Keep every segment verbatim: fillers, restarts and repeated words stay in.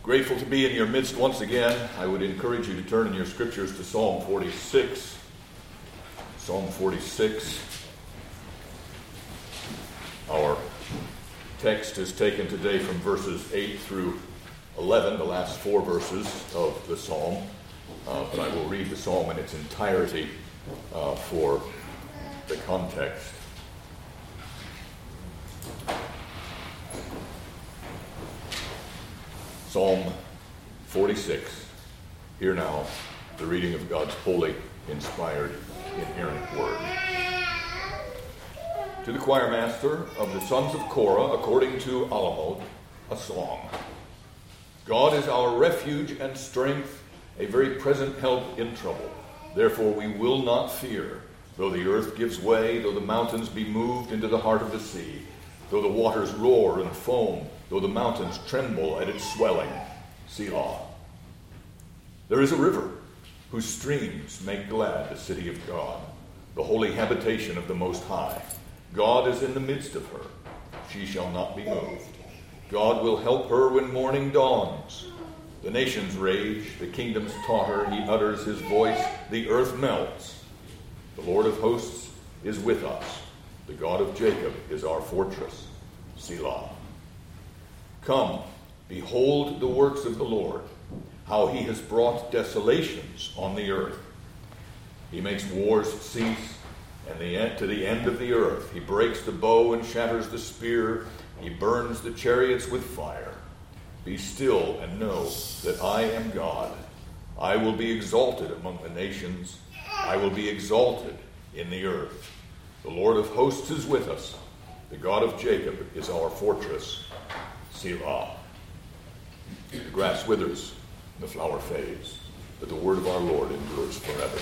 Grateful to be in your midst once again. I would encourage you to turn in your scriptures to Psalm forty-six. Psalm forty-six. Our text is taken today from verses eight through eleven, the last four verses of the psalm. Uh, but I will read the psalm in its entirety uh, for the context. Psalm forty-six. Hear now the reading of God's holy, inspired, inerrant word. To the choir master of the sons of Korah, according to Alamot, a song. God is our refuge and strength, a very present help in trouble. Therefore we will not fear, though the earth gives way, though the mountains be moved into the heart of the sea, though the waters roar and foam, though the mountains tremble at its swelling. Selah. There is a river whose streams make glad the city of God, the holy habitation of the Most High. God is in the midst of her. She shall not be moved. God will help her when morning dawns. The nations rage, the kingdoms totter. He utters his voice, the earth melts. The Lord of hosts is with us. The God of Jacob is our fortress. Selah. Come, behold the works of the Lord, how he has brought desolations on the earth. He makes wars cease, and the end, to the end of the earth. He breaks the bow and shatters the spear. He burns the chariots with fire. Be still and know that I am God. I will be exalted among the nations. I will be exalted in the earth. The Lord of hosts is with us. The God of Jacob is our fortress. Selah. The grass withers, and the flower fades, but the word of our Lord endures forever.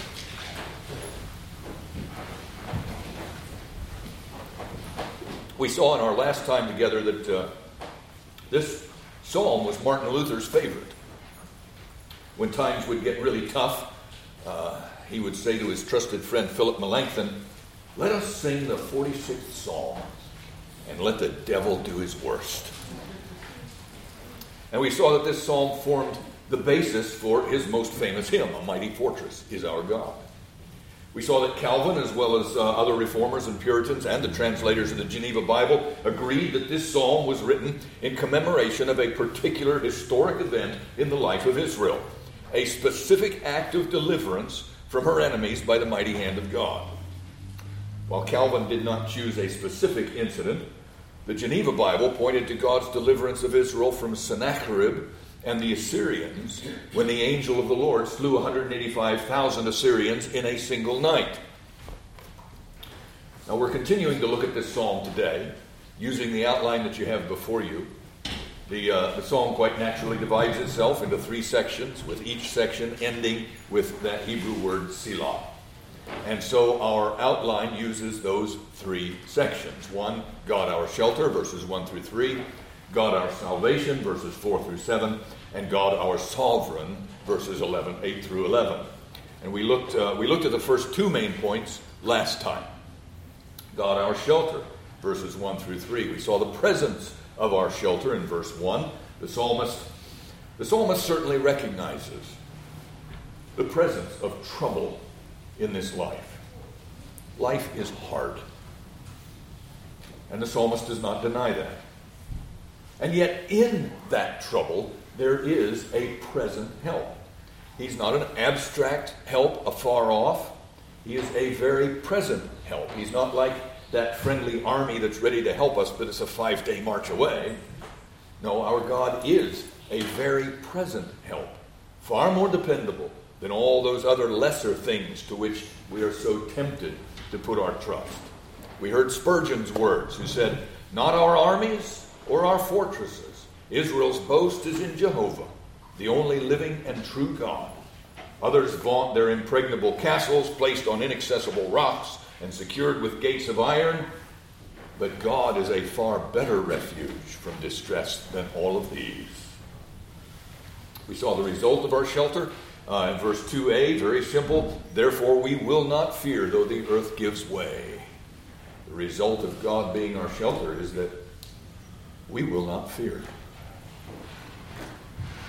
We saw in our last time together that uh, this psalm was Martin Luther's favorite. When times would get really tough, uh, he would say to his trusted friend Philip Melanchthon, "Let us sing the forty-sixth Psalm and let the devil do his worst." And we saw that this psalm formed the basis for his most famous hymn, "A Mighty Fortress is Our God." We saw that Calvin, as well as uh, other reformers and Puritans and the translators of the Geneva Bible, agreed that this psalm was written in commemoration of a particular historic event in the life of Israel, a specific act of deliverance from her enemies by the mighty hand of God. While Calvin did not choose a specific incident, the Geneva Bible pointed to God's deliverance of Israel from Sennacherib and the Assyrians when the angel of the Lord slew one hundred eighty-five thousand Assyrians in a single night. Now we're continuing to look at this psalm today using the outline that you have before you. The, uh, the psalm quite naturally divides itself into three sections, with each section ending with that Hebrew word Selah. And so our outline uses those three sections. One, God our shelter, verses one through three. God our salvation, verses four through seven. And God our sovereign, verses eleven, eight through eleven. And we looked, uh, we looked at the first two main points last time. God our shelter, verses one through three. We saw the presence of our shelter in verse one. The psalmist, the psalmist certainly recognizes the presence of trouble in this life. Life is hard. And the psalmist does not deny that. And yet in that trouble, there is a present help. He's not an abstract help afar off. He is a very present help. He's not like that friendly army that's ready to help us, but it's a five-day march away. No, our God is a very present help, far more dependable than all those other lesser things to which we are so tempted to put our trust. We heard Spurgeon's words, who said, "Not our armies or our fortresses. Israel's boast is in Jehovah, the only living and true God. Others vaunt their impregnable castles placed on inaccessible rocks and secured with gates of iron, but God is a far better refuge from distress than all of these." We saw the result of our shelter uh, in verse two a, very simple. Therefore we will not fear, though the earth gives way. The result of God being our shelter is that we will not fear.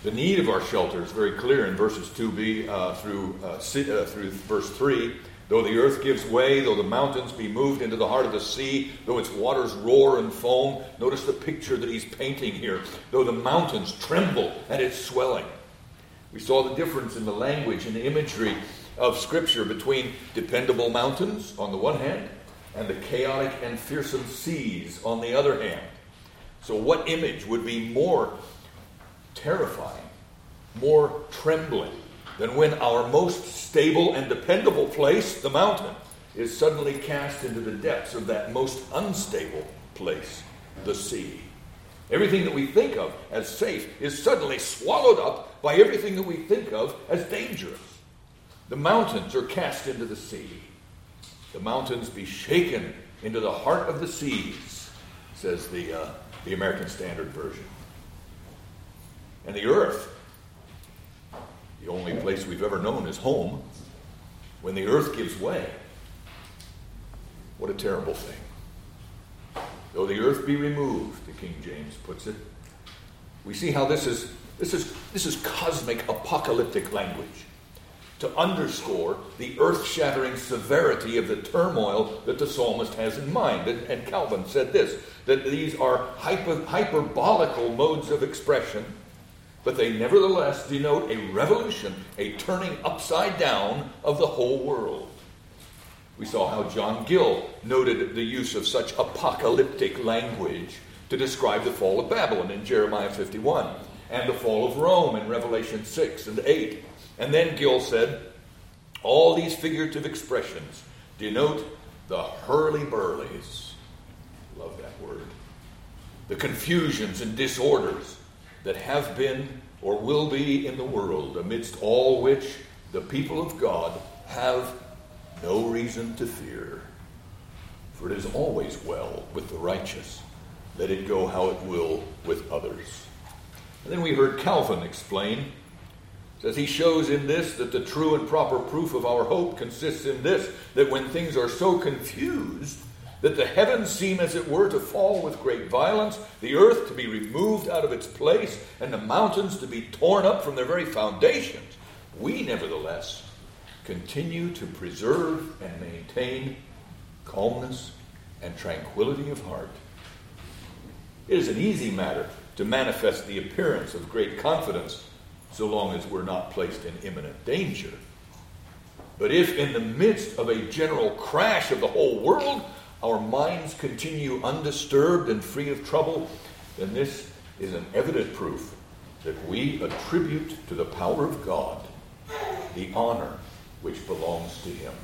The need of our shelter is very clear in verses two b uh, through, uh, uh, through verse three. Though the earth gives way, though the mountains be moved into the heart of the sea, though its waters roar and foam. Notice the picture that he's painting here. Though the mountains tremble at its swelling. We saw the difference in the language and the imagery of Scripture between dependable mountains on the one hand and the chaotic and fearsome seas on the other hand. So what image would be more terrifying, more trembling, than when our most stable and dependable place, the mountain, is suddenly cast into the depths of that most unstable place, the sea. Everything that we think of as safe is suddenly swallowed up by everything that we think of as dangerous. The mountains are cast into the sea. The mountains be shaken into the heart of the seas, says the, uh, the American Standard Version. And the earth, the only place we've ever known as home, when the earth gives way, what a terrible thing. Though the earth be removed, the King James puts it. We see how this is this is this is cosmic apocalyptic language to underscore the earth-shattering severity of the turmoil that the psalmist has in mind. And, and Calvin said this, that these are hyper, hyperbolical modes of expression, but they nevertheless denote a revolution, a turning upside down of the whole world. We saw how John Gill noted the use of such apocalyptic language to describe the fall of Babylon in Jeremiah fifty-one, and the fall of Rome in Revelation six and eight. And then Gill said, all these figurative expressions denote the hurly-burlies, love that word, the confusions and disorders that have been or will be in the world, amidst all which the people of God have no reason to fear. For it is always well with the righteous. Let it go how it will with others. And then we heard Calvin explain, says he shows in this that the true and proper proof of our hope consists in this, that when things are so confused that the heavens seem as it were to fall with great violence, the earth to be removed out of its place, and the mountains to be torn up from their very foundations, we nevertheless continue to preserve and maintain calmness and tranquility of heart. It is an easy matter to manifest the appearance of great confidence so long as we're not placed in imminent danger. But if in the midst of a general crash of the whole world, our minds continue undisturbed and free of trouble, then this is an evident proof that we attribute to the power of God the honor which belongs to Him.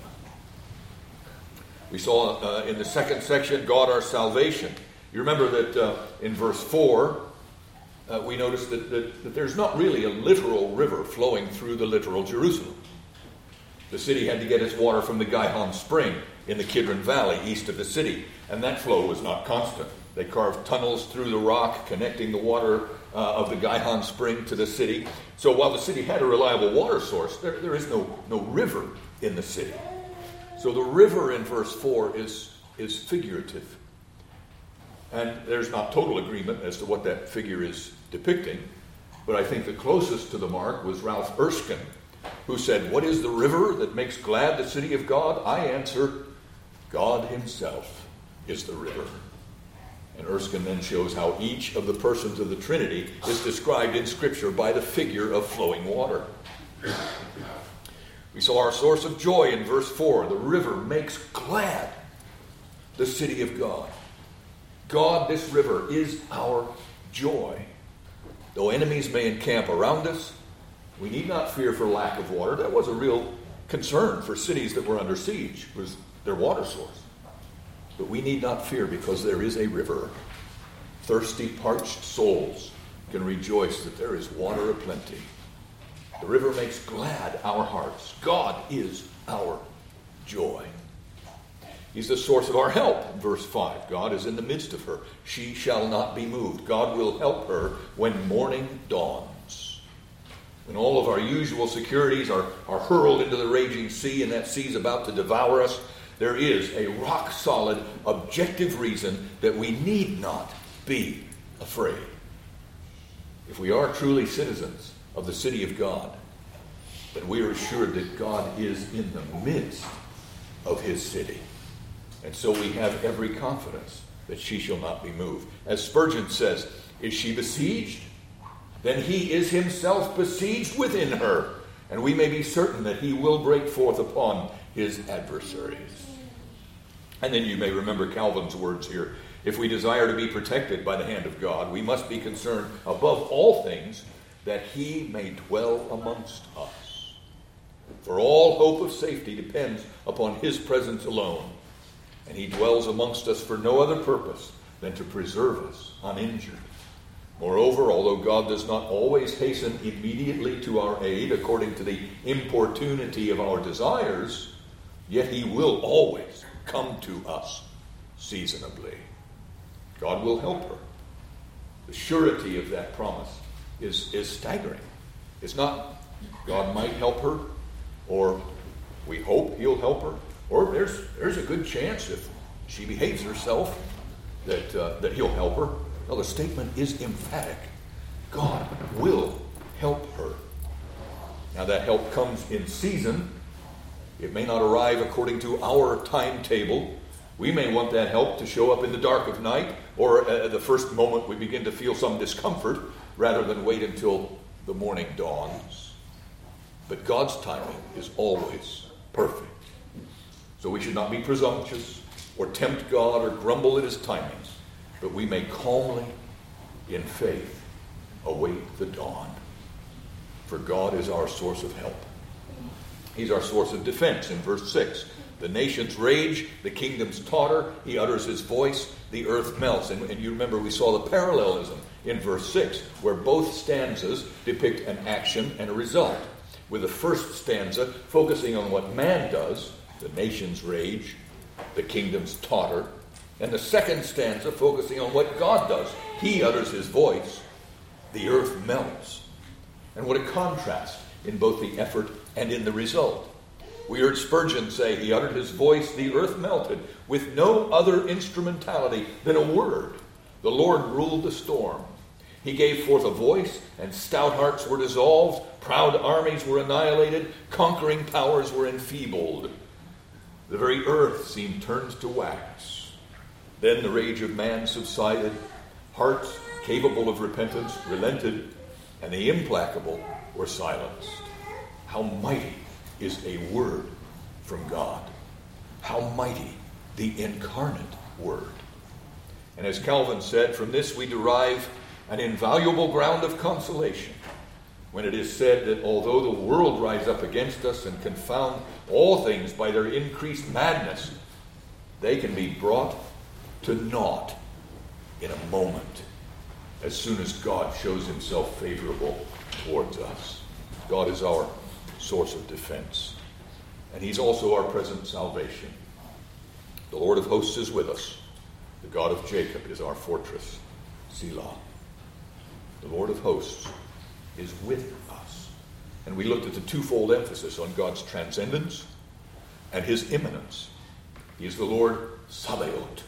We saw uh, in the second section, God our salvation. You remember that uh, in verse four, uh, we noticed that, that, that there's not really a literal river flowing through the literal Jerusalem. The city had to get its water from the Gihon Spring in the Kidron Valley east of the city, and that flow was not constant. They carved tunnels through the rock connecting the water uh, of the Gihon Spring to the city. So while the city had a reliable water source, there, there is no, no river in the city. So the river in verse four is, is figurative. And there's not total agreement as to what that figure is depicting, but I think the closest to the mark was Ralph Erskine, who said, "What is the river that makes glad the city of God?" I answer, God Himself is the river. And Erskine then shows how each of the persons of the Trinity is described in Scripture by the figure of flowing water. We saw our source of joy in verse four. The river makes glad the city of God. God, this river, is our joy. Though enemies may encamp around us, we need not fear for lack of water. That was a real concern for cities that were under siege, was their water source. But we need not fear because there is a river. Thirsty, parched souls can rejoice that there is water aplenty. The river makes glad our hearts. God is our joy. He's the source of our help. Verse five, God is in the midst of her. She shall not be moved. God will help her when morning dawns. When all of our usual securities are, are hurled into the raging sea and that sea's about to devour us, there is a rock-solid, objective reason that we need not be afraid. if we are truly citizens of the city of God, then we are assured that God is in the midst of his city. And so we have every confidence that she shall not be moved. As Spurgeon says, is she besieged? Then he is himself besieged within her, and we may be certain that he will break forth upon his adversaries. And then you may remember Calvin's words here. If we desire to be protected by the hand of God, we must be concerned above all things that he may dwell amongst us. For all hope of safety depends upon his presence alone, and he dwells amongst us for no other purpose than to preserve us uninjured. Moreover, although God does not always hasten immediately to our aid according to the importunity of our desires, yet he will always come to us seasonably. God will help her. The surety of that promise is, is staggering. It's not God might help her, or we hope he'll help her, or there's there's a good chance if she behaves herself that uh, that he'll help her. No, the statement is emphatic. God will help her. Now that help comes in season. It may not arrive according to our timetable. We may want that help to show up in the dark of night, or at the first moment we begin to feel some discomfort, rather than wait until the morning dawns. But God's timing is always perfect. So we should not be presumptuous or tempt God or grumble at his timings, but we may calmly, in faith, await the dawn. For God is our source of help. He's our source of defense in verse six. The nations rage, the kingdoms totter, he utters his voice, the earth melts. And, and you remember we saw the parallelism in verse six, where both stanzas depict an action and a result. With the first stanza focusing on what man does, the nations rage, the kingdoms totter, and the second stanza focusing on what God does. He utters his voice, the earth melts. And what a contrast in both the effort and in the result. We heard Spurgeon say, he uttered his voice, the earth melted, with no other instrumentality than a word. The Lord ruled the storm. He gave forth a voice, and stout hearts were dissolved, proud armies were annihilated, conquering powers were enfeebled. The very earth seemed turned to wax. Then the rage of man subsided, hearts capable of repentance relented, and the implacable were silenced. How mighty is a word from God. How mighty the incarnate word. And as Calvin said, from this we derive an invaluable ground of consolation when it is said that although the world rise up against us and confound all things by their increased madness, they can be brought to naught in a moment as soon as God shows himself favorable towards us. God is our source of defense, and he's also our present salvation. The Lord of hosts is with us. The God of Jacob is our fortress. Selah. The Lord of hosts is with us. And we looked at the twofold emphasis on God's transcendence and his immanence. He is the Lord Sabaoth,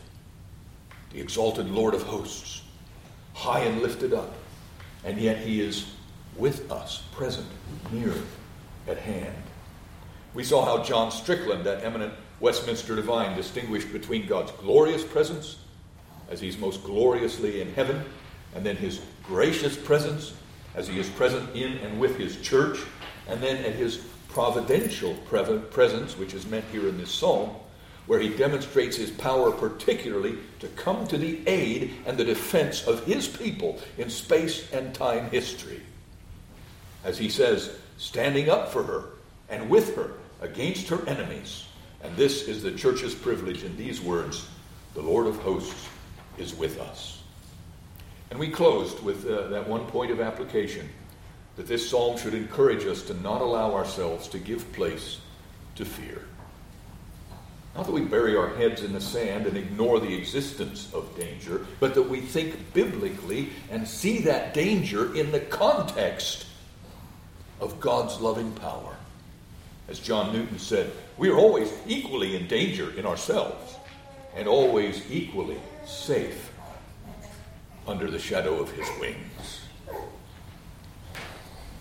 the exalted Lord of hosts, high and lifted up, and yet he is with us, present, near, at hand. We saw how John Strickland, that eminent Westminster divine, distinguished between God's glorious presence, as he's most gloriously in heaven, and then his gracious presence, as he is present in and with his church, and then at his providential presence, which is meant here in this psalm, where he demonstrates his power particularly to come to the aid and the defense of his people in space and time history. As he says, standing up for her and with her against her enemies. And this is the church's privilege in these words, the Lord of hosts is with us. And we closed with uh, that one point of application, that this psalm should encourage us to not allow ourselves to give place to fear. Not that we bury our heads in the sand and ignore the existence of danger, but that we think biblically and see that danger in the context of God's loving power. As John Newton said, we are always equally in danger in ourselves and always equally safe under the shadow of his wings.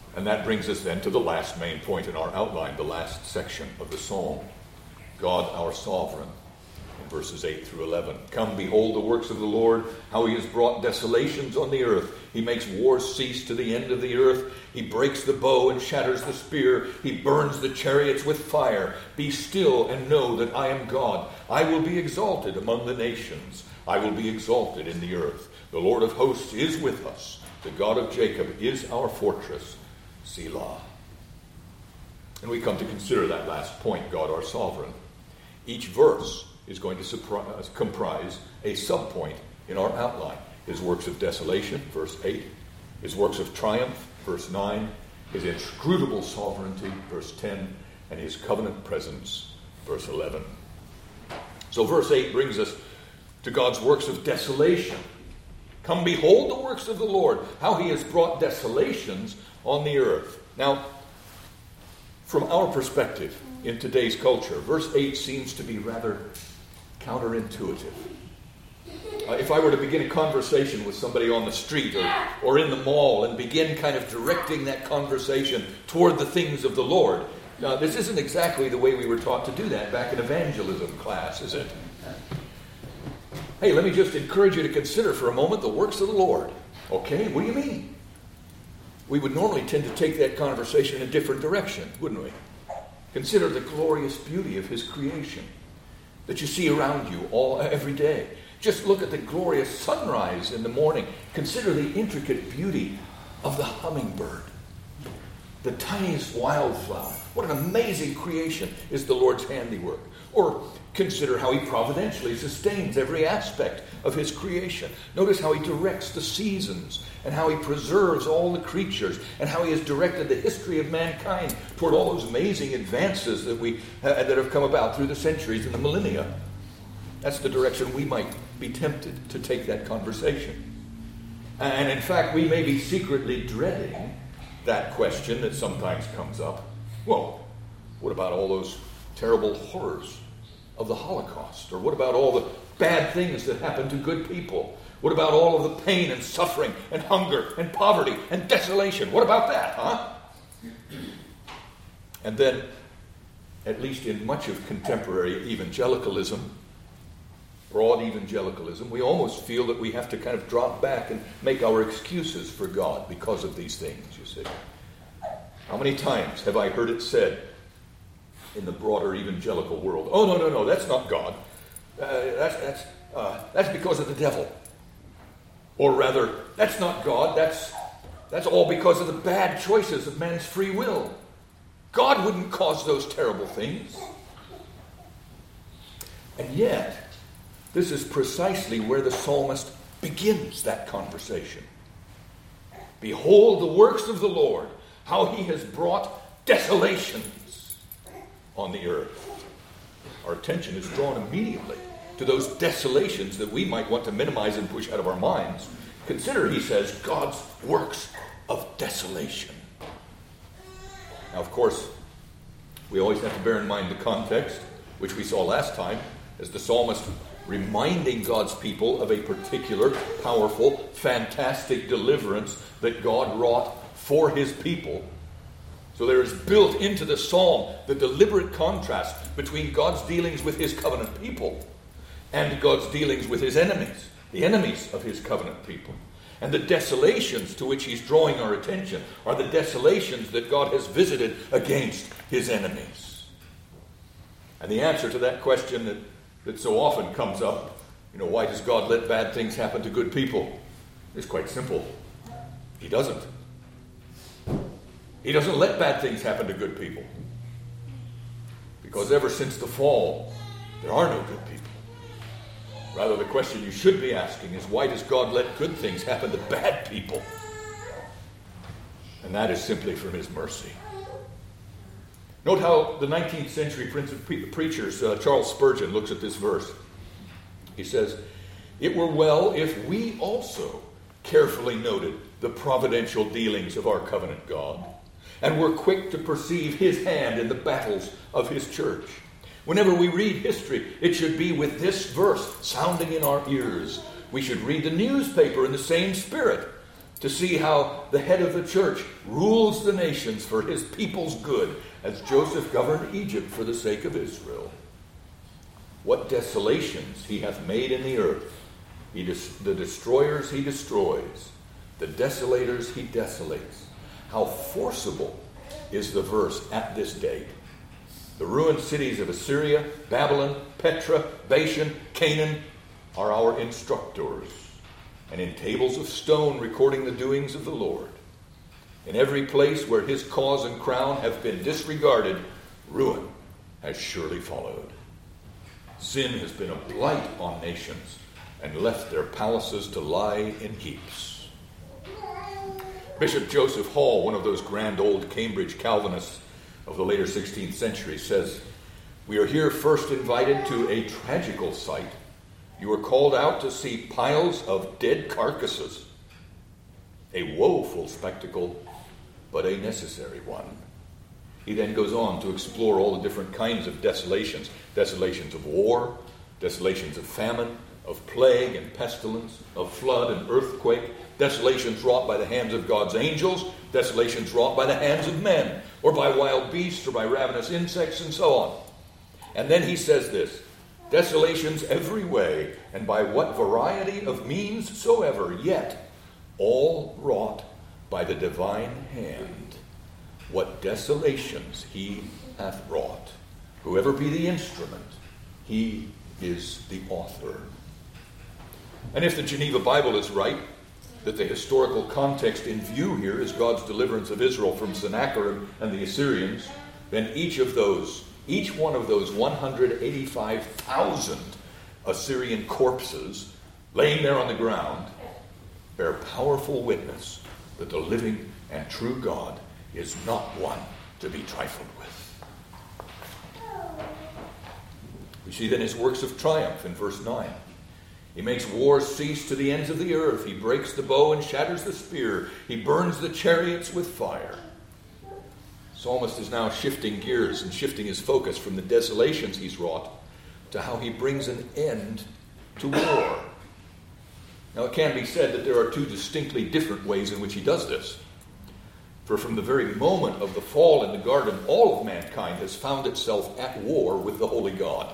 And that brings us then to the last main point in our outline, the last section of the psalm. God our sovereign, in verses eight through eleven. Come, behold the works of the Lord, how he has brought desolations on the earth. He makes wars cease to the end of the earth. He breaks the bow and shatters the spear. He burns the chariots with fire. Be still and know that I am God. I will be exalted among the nations. I will be exalted in the earth. The Lord of hosts is with us. The God of Jacob is our fortress. Selah. And we come to consider that last point, God our sovereign. Each verse is going to surprise, comprise a subpoint in our outline. His works of desolation, verse eight. His works of triumph, verse nine. His inscrutable sovereignty, verse ten. And his covenant presence, verse eleven. So verse eight brings us to God's works of desolation. Come, behold the works of the Lord, how he has brought desolations on the earth. Now, from our perspective in today's culture, verse eight seems to be rather counterintuitive. Uh, if I were to begin a conversation with somebody on the street or, or in the mall and begin kind of directing that conversation toward the things of the Lord, now this isn't exactly the way we were taught to do that back in evangelism class, is it? Hey, let me just encourage you to consider for a moment the works of the Lord. Okay, what do you mean? We would normally tend to take that conversation in a different direction, wouldn't we? Consider the glorious beauty of his creation that you see around you all every day. Just look at the glorious sunrise in the morning. Consider the intricate beauty of the hummingbird, the tiniest wildflower. What an amazing creation is the Lord's handiwork. Or consider how he providentially sustains every aspect of his creation. Notice how he directs the seasons and how he preserves all the creatures and how he has directed the history of mankind toward all those amazing advances that we uh, that have come about through the centuries and the millennia. That's the direction we might be tempted to take that conversation. And in fact, we may be secretly dreading that question that sometimes comes up. Well, what about all those terrible horrors of the Holocaust? Or what about all the bad things that happen to good people? What about all of the pain and suffering and hunger and poverty and desolation? What about that, huh? And then, at least in much of contemporary evangelicalism, broad evangelicalism, we almost feel that we have to kind of drop back and make our excuses for God because of these things, you see. How many times have I heard it said in the broader evangelical world, oh, no, no, no, that's not God. Uh, that's, that's, uh, that's because of the devil. Or rather, that's not God. That's, that's all because of the bad choices of man's free will. God wouldn't cause those terrible things. And yet, this is precisely where the psalmist begins that conversation. Behold the works of the Lord, how he has brought desolations on the earth. Our attention is drawn immediately to those desolations that we might want to minimize and push out of our minds. Consider, he says, God's works of desolation. Now, of course, we always have to bear in mind the context, which we saw last time, as the psalmist reminding God's people of a particular, powerful, fantastic deliverance that God wrought for his people. So there is built into the psalm the deliberate contrast between God's dealings with his covenant people and God's dealings with his enemies, the enemies of his covenant people. And the desolations to which he's drawing our attention are the desolations that God has visited against his enemies. And the answer to that question that, that so often comes up, you know, why does God let bad things happen to good people? It's quite simple. He doesn't. He doesn't let bad things happen to good people. Because ever since the fall, there are no good people. Rather, the question you should be asking is, why does God let good things happen to bad people? And that is simply from his mercy. Note how the nineteenth century Prince of Pre- Preachers, uh, Charles Spurgeon, looks at this verse. He says, "It were well if we also carefully noted the providential dealings of our covenant God, and were quick to perceive his hand in the battles of his church. Whenever we read history, it should be with this verse sounding in our ears. We should read the newspaper in the same spirit. to see how the head of the church rules the nations for his people's good, as Joseph governed Egypt for the sake of Israel. What desolations he hath made in the earth. He des- the destroyers he destroys. The desolators he desolates. How forcible is the verse at this date. The ruined cities of Assyria, Babylon, Petra, Bashan, Canaan are our instructors, and in tables of stone recording the doings of the Lord. In every place where his cause and crown have been disregarded, ruin has surely followed. Sin has been a blight on nations and left their palaces to lie in heaps. Bishop Joseph Hall, one of those grand old Cambridge Calvinists of the later sixteenth century, says, "We are here first invited to a tragical sight. You are called out to see piles of dead carcasses. A woeful spectacle, but a necessary one." He then goes on to explore all the different kinds of desolations. Desolations of war, desolations of famine, of plague and pestilence, of flood and earthquake, desolations wrought by the hands of God's angels, desolations wrought by the hands of men, or by wild beasts, or by ravenous insects, and so on. And then he says this, "Desolations every way, and by what variety of means soever, yet all wrought by the divine hand. What desolations he hath wrought. Whoever be the instrument, he is the author." And if the Geneva Bible is right, that the historical context in view here is God's deliverance of Israel from Sennacherib and the Assyrians, then each of those, each one of those one hundred eighty-five thousand Assyrian corpses laying there on the ground bear powerful witness that the living and true God is not one to be trifled with. We see then his works of triumph in verse nine. He makes wars cease to the ends of the earth. He breaks the bow and shatters the spear. He burns the chariots with fire. Psalmist is now shifting gears and shifting his focus from the desolations he's wrought to how he brings an end to war. Now it can be said that there are two distinctly different ways in which he does this. For from the very moment of the fall in the garden, all of mankind has found itself at war with the holy God.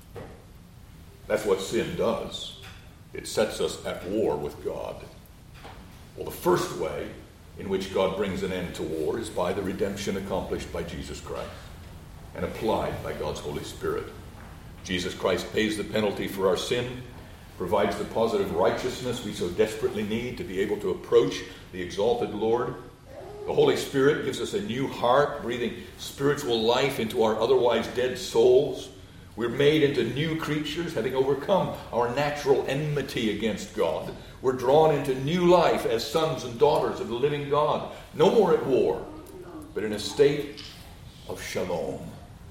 That's what sin does. It sets us at war with God. Well, the first way in which God brings an end to war is by the redemption accomplished by Jesus Christ and applied by God's Holy Spirit. Jesus Christ pays the penalty for our sin, provides the positive righteousness we so desperately need to be able to approach the exalted Lord. The Holy Spirit gives us a new heart, breathing spiritual life into our otherwise dead souls. We're made into new creatures, having overcome our natural enmity against God. We're drawn into new life as sons and daughters of the living God. No more at war, but in a state of shalom,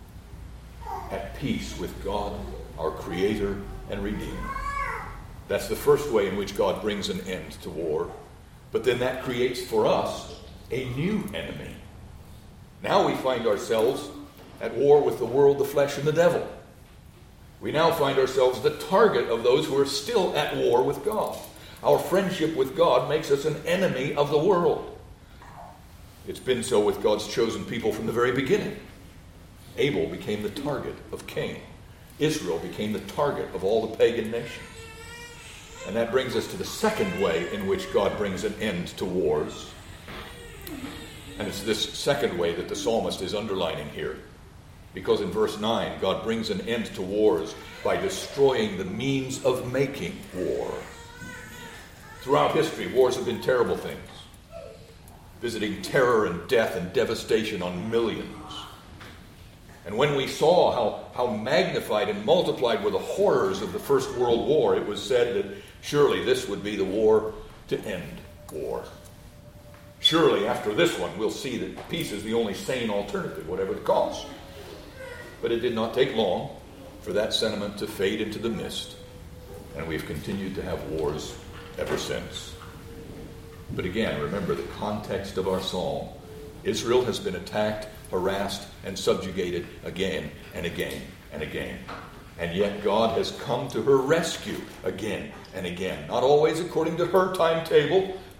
at peace with God, our Creator and Redeemer. That's the first way in which God brings an end to war. But then that creates for us a new enemy. Now we find ourselves at war with the world, the flesh, and the devil. We now find ourselves the target of those who are still at war with God. Our friendship with God makes us an enemy of the world. It's been so with God's chosen people from the very beginning. Abel became the target of Cain. Israel became the target of all the pagan nations. And that brings us to the second way in which God brings an end to wars. And it's this second way that the psalmist is underlining here. Because in verse nine, God brings an end to wars by destroying the means of making war. Throughout history, wars have been terrible things, visiting terror and death and devastation on millions. And when we saw how, how magnified and multiplied were the horrors of the First World War, it was said that surely this would be the war to end war. Surely after this one, we'll see that peace is the only sane alternative, whatever the cost. But it did not take long for that sentiment to fade into the mist, and we've continued to have wars ever since. But again, remember the context of our psalm. Israel has been attacked, harassed, and subjugated again and again and again. And yet God has come to her rescue again and again. Not always according to her timetable,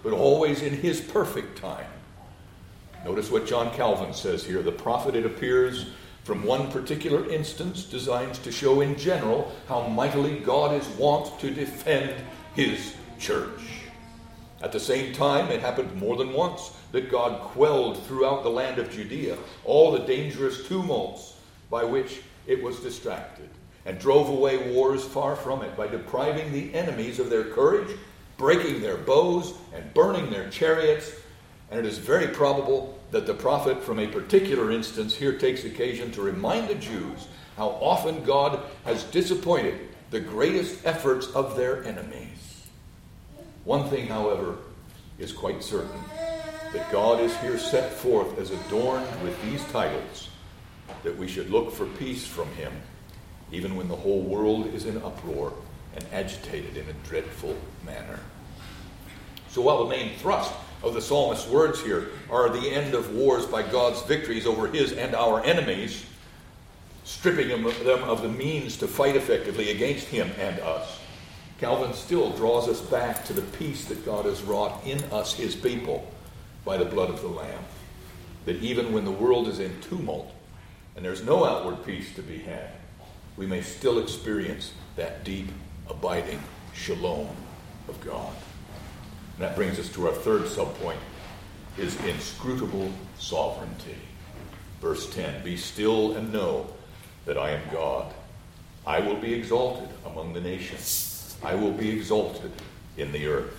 but always in his perfect time. Notice what John Calvin says here. The prophet, it appears, from one particular instance, designs to show in general how mightily God is wont to defend his church. At the same time, it happened more than once that God quelled throughout the land of Judea all the dangerous tumults by which it was distracted, and drove away wars far from it by depriving the enemies of their courage, breaking their bows, and burning their chariots. And it is very probable that the prophet from a particular instance here takes occasion to remind the Jews how often God has disappointed the greatest efforts of their enemies. One thing, however, is quite certain, that God is here set forth as adorned with these titles, that we should look for peace from him, even when the whole world is in uproar and agitated in a dreadful manner. So while the main thrust of the psalmist's words here are the end of wars by God's victories over his and our enemies, stripping them of the means to fight effectively against him and us, Calvin still draws us back to the peace that God has wrought in us, his people, by the blood of the Lamb. That even when the world is in tumult and there's no outward peace to be had, we may still experience that deep, abiding shalom of God. And that brings us to our third subpoint, his inscrutable sovereignty. Verse ten, be still and know that I am God. I will be exalted among the nations. I will be exalted in the earth.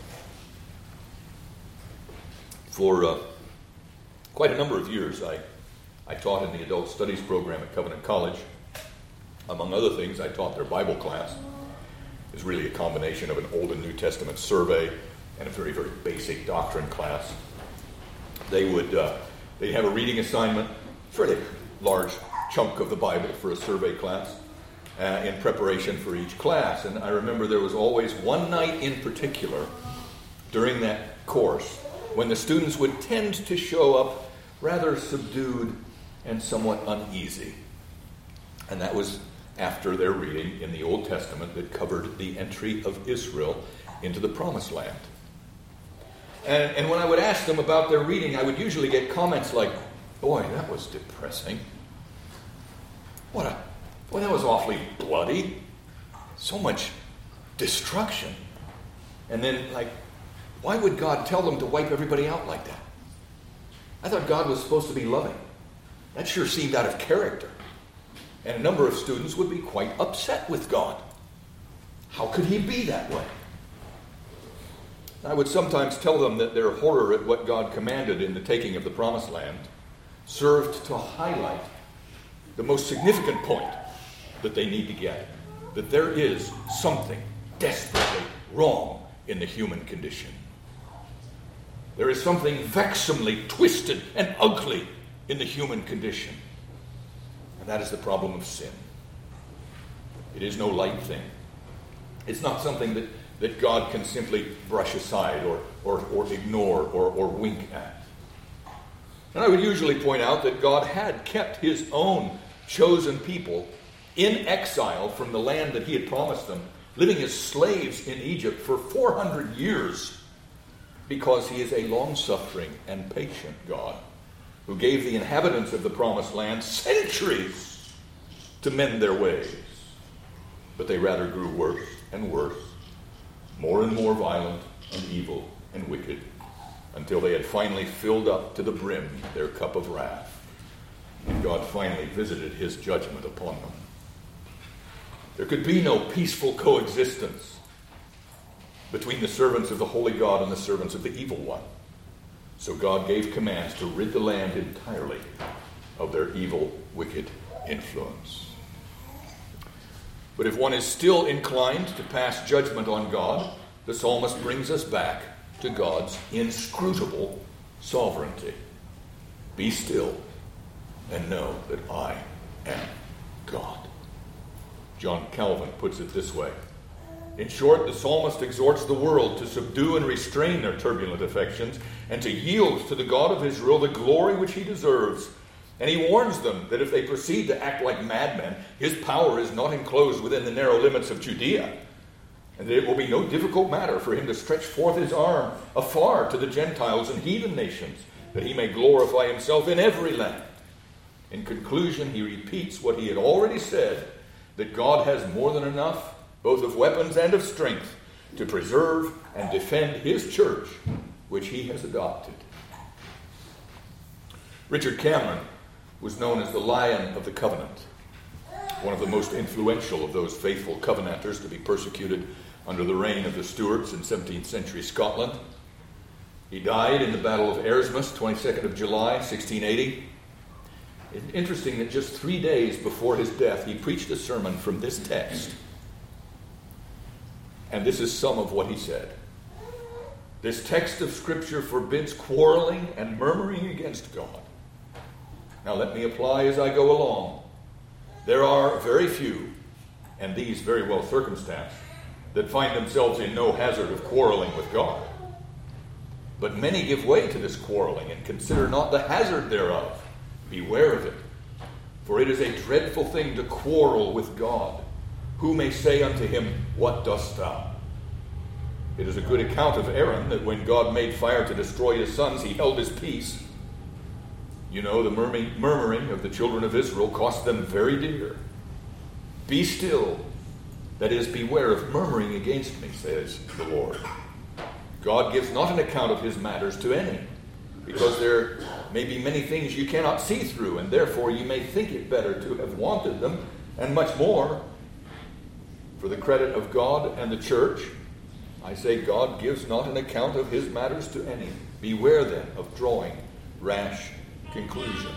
For uh, quite a number of years, I, I taught in the adult studies program at Covenant College. Among other things, I taught their Bible class. It was really a combination of an Old and New Testament survey and a very, very basic doctrine class. They would uh, they'd have a reading assignment, fairly large chunk of the Bible for a survey class, uh, in preparation for each class. And I remember there was always one night in particular during that course when the students would tend to show up rather subdued and somewhat uneasy. And that was after their reading in the Old Testament that covered the entry of Israel into the Promised Land. And, and when I would ask them about their reading, I would usually get comments like, boy, that was depressing. What a, boy, that was awfully bloody. So much destruction. And then, like, why would God tell them to wipe everybody out like that? I thought God was supposed to be loving. That sure seemed out of character. And a number of students would be quite upset with God. How could he be that way? I would sometimes tell them that their horror at what God commanded in the taking of the Promised Land served to highlight the most significant point that they need to get, that there is something desperately wrong in the human condition. There is something vexamely twisted and ugly in the human condition. And that is the problem of sin. It is no light thing. It's not something that, that God can simply brush aside or, or, or ignore or, or wink at. And I would usually point out that God had kept his own chosen people in exile from the land that he had promised them, living as slaves in Egypt for four hundred years, because he is a long-suffering and patient God who gave the inhabitants of the Promised Land centuries to mend their ways. But they rather grew worse and worse, more and more violent and evil and wicked, until they had finally filled up to the brim their cup of wrath. And God finally visited his judgment upon them. There could be no peaceful coexistence between the servants of the holy God and the servants of the evil one. So God gave commands to rid the land entirely of their evil, wicked influence. But if one is still inclined to pass judgment on God, the psalmist brings us back to God's inscrutable sovereignty. Be still and know that I am God. John Calvin puts it this way. In short, the psalmist exhorts the world to subdue and restrain their turbulent affections and to yield to the God of Israel the glory which he deserves. And he warns them that if they proceed to act like madmen, his power is not enclosed within the narrow limits of Judea. and that it will be no difficult matter for him to stretch forth his arm afar to the Gentiles and heathen nations, that he may glorify himself in every land. In conclusion, he repeats what he had already said, that God has more than enough, both of weapons and of strength, to preserve and defend his church, which he has adopted. Richard Cameron was known as the Lion of the Covenant, one of the most influential of those faithful Covenanters to be persecuted under the reign of the Stuarts in seventeenth century Scotland. He died in the Battle of Ayrsham, twenty-second of July, sixteen eighty. It's interesting that just three days before his death, he preached a sermon from this text. And this is some of what he said. This text of Scripture forbids quarreling and murmuring against God. Now let me apply as I go along. There are very few, and these very well circumstanced, that find themselves in no hazard of quarreling with God. But many give way to this quarreling and consider not the hazard thereof. Beware of it, for it is a dreadful thing to quarrel with God. Who may say unto him, What dost thou? It is a good account of Aaron that when God made fire to destroy his sons, he held his peace. You know, the murmuring, murmuring of the children of Israel cost them very dear. Be still, that is, beware of murmuring against me, says the Lord. God gives not an account of his matters to any, because there may be many things you cannot see through, and therefore you may think it better to have wanted them, and much more. For the credit of God and the church, I say God gives not an account of his matters to any. Beware then of drawing rash conclusions.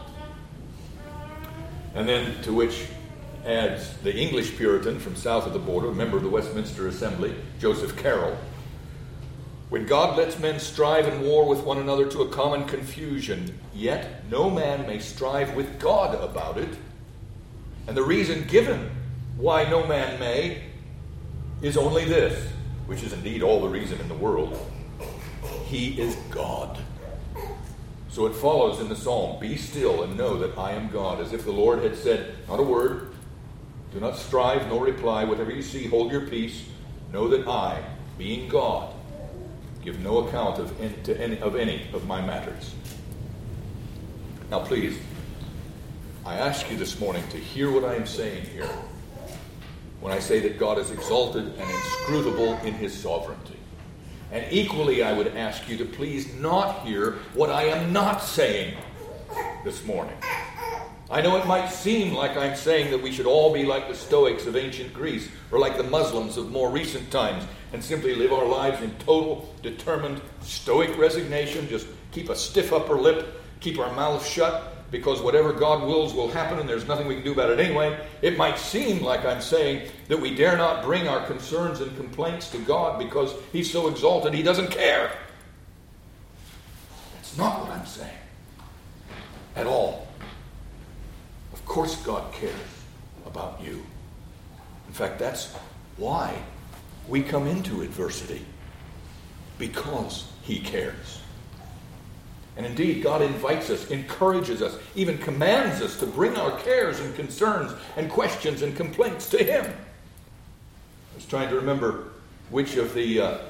And then to which adds the English Puritan from south of the border, a member of the Westminster Assembly, Joseph Carroll. When God lets men strive and war with one another to a common confusion, yet no man may strive with God about it. And the reason given why no man may is only this, which is indeed all the reason in the world. He is God. So it follows in the psalm, Be still and know that I am God, as if the Lord had said, not a word, do not strive nor reply, whatever you see, hold your peace, know that I, being God, give no account of any, to any, of any of my matters. Now please, I ask you this morning to hear what I am saying here when I say that God is exalted and inscrutable in his sovereignty. And equally, I would ask you to please not hear what I am not saying this morning. I know it might seem like I'm saying that we should all be like the Stoics of ancient Greece, or like the Muslims of more recent times, and simply live our lives in total, determined, stoic resignation, just keep a stiff upper lip, keep our mouths shut, because whatever God wills will happen and there's nothing we can do about it anyway. It might seem like I'm saying that we dare not bring our concerns and complaints to God because he's so exalted he doesn't care. That's not what I'm saying at all. Of course God cares about you. In fact, that's why we come into adversity, because he cares. And indeed, God invites us, encourages us, even commands us to bring our cares and concerns and questions and complaints to him. I was trying to remember which of the uh,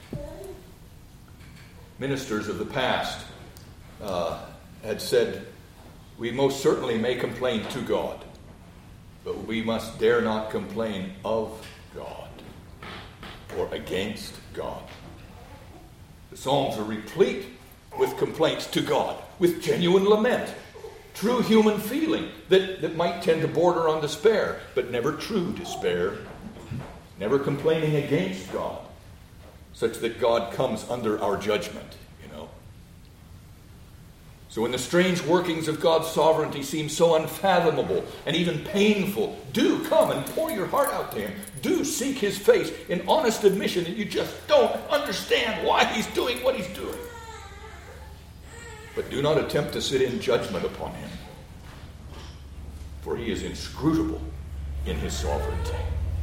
ministers of the past uh, had said, we most certainly may complain to God, but we must dare not complain of God or against God. The Psalms are replete with complaints to God, with genuine lament, true human feeling that, that might tend to border on despair, but never true despair, never complaining against God, such that God comes under our judgment, you know. So when the strange workings of God's sovereignty seem so unfathomable and even painful, do come and pour your heart out to him. Do seek his face in honest admission that you just don't understand why he's doing what he's doing. But do not attempt to sit in judgment upon him, for he is inscrutable in his sovereignty.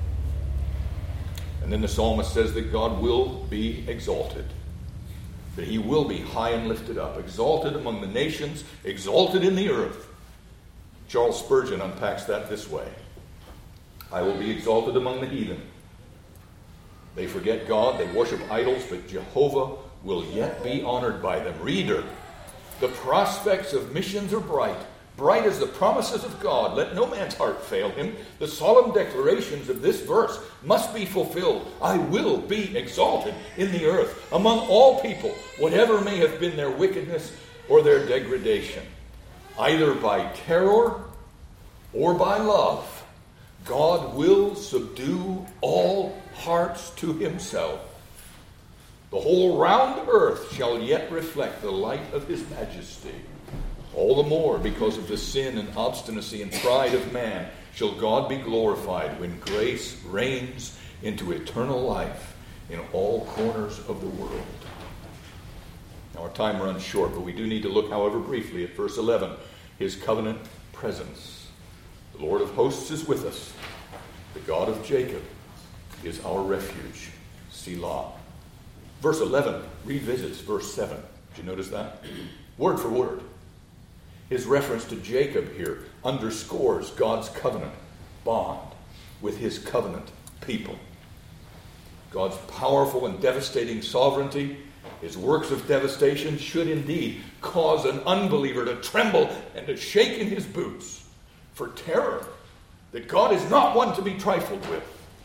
And then the psalmist says that God will be exalted, that he will be high and lifted up, exalted among the nations, exalted in the earth. Charles Spurgeon unpacks that this way: I will be exalted among the heathen. They forget God, they worship idols, but Jehovah will yet be honored by them. Reader, the prospects of missions are bright, bright as the promises of God. Let no man's heart fail him. The solemn declarations of this verse must be fulfilled. I will be exalted in the earth among all people, whatever may have been their wickedness or their degradation. Either by terror or by love, God will subdue all hearts to himself. The whole round earth shall yet reflect the light of his majesty. All the more because of the sin and obstinacy and pride of man shall God be glorified when grace reigns into eternal life in all corners of the world. Now our time runs short, but we do need to look, however briefly, at verse eleven. His covenant presence. The Lord of hosts is with us. The God of Jacob is our refuge. Selah. Verse eleven revisits verse seven. Did you notice that? Word for word. His reference to Jacob here underscores God's covenant bond with his covenant people. God's powerful and devastating sovereignty, his works of devastation, should indeed cause an unbeliever to tremble and to shake in his boots for terror that God is not one to be trifled with.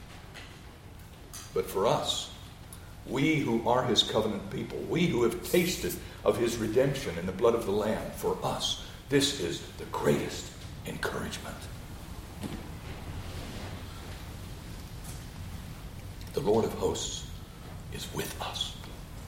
But for us, we who are his covenant people, we who have tasted of his redemption in the blood of the Lamb, for us, this is the greatest encouragement. The Lord of hosts is with us.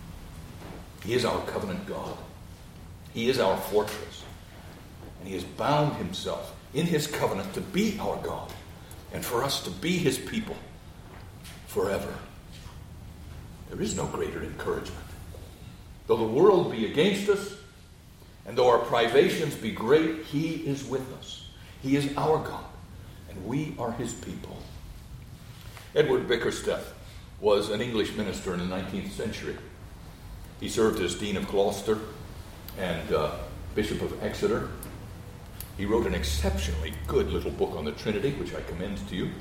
He is our covenant God. He is our fortress. And he has bound himself in his covenant to be our God and for us to be his people forever. There is no greater encouragement. Though the world be against us, and though our privations be great, he is with us. He is our God, and we are his people. Edward Bickersteth was an English minister in the nineteenth century. He served as Dean of Gloucester and uh, Bishop of Exeter. He wrote an exceptionally good little book on the Trinity, which I commend to you.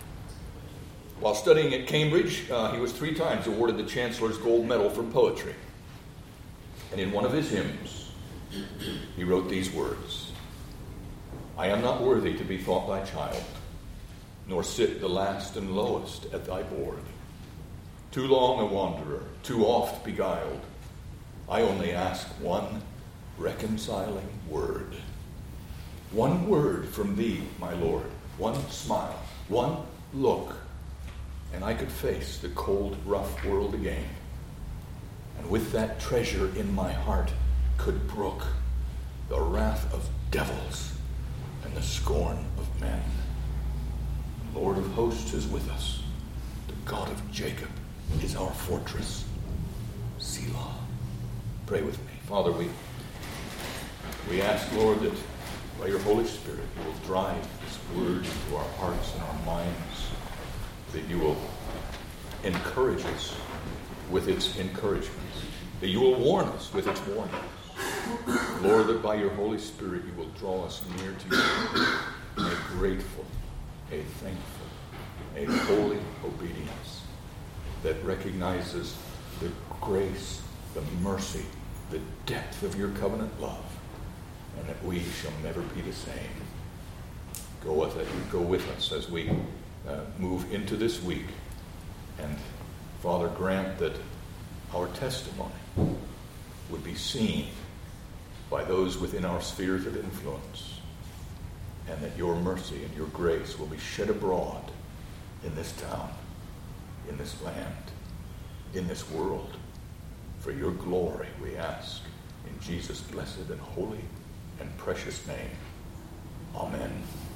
While studying at Cambridge, uh, he was three times awarded the Chancellor's Gold Medal for poetry. And in one of his hymns, he wrote these words: I am not worthy to be thought thy child, nor sit the last and lowest at thy board. Too long a wanderer, too oft beguiled, I only ask one reconciling word. One word from thee, my Lord, one smile, one look, and I could face the cold, rough world again. And with that treasure in my heart could brook the wrath of devils and the scorn of men. The Lord of hosts is with us. The God of Jacob is our fortress. Selah. Pray with me. Father, we, we ask, Lord, that by your Holy Spirit you will drive this word into our hearts and our minds, that you will encourage us with its encouragements, that you will warn us with its warnings. Lord, that by your Holy Spirit you will draw us near to you, a grateful, a thankful, a holy obedience that recognizes the grace, the mercy, the depth of your covenant love, and that we shall never be the same. Go with it. Go with us as we uh, move into this week, and Father, grant that our testimony would be seen by those within our spheres of influence, and that your mercy and your grace will be shed abroad in this town, in this land, in this world. For your glory, we ask, in Jesus' blessed and holy and precious name. Amen.